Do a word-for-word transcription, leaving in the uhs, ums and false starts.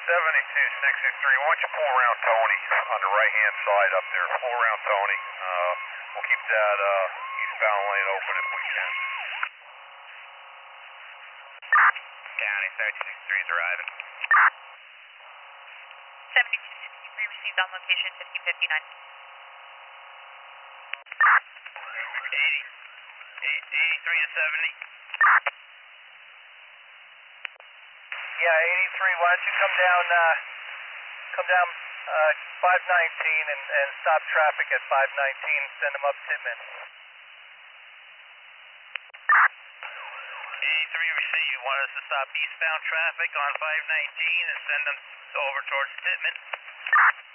seventy-two sixty-three, why don't you pull around Tony on the right-hand side up there. Pull around Tony. Uh, we'll keep that uh, eastbound lane open if we can. County, seventy-two sixty-three is arriving. seventy-two sixty-three received on location fifteen fifty-nine. eighty, eighty-three to seventy. Yeah, eighty-three, why don't you come down, uh, come down uh, five nineteen and, and stop traffic at five nineteen, send them up Tittman. eighty-three received, you want us to stop eastbound traffic on five nineteen and send them over towards Tittman?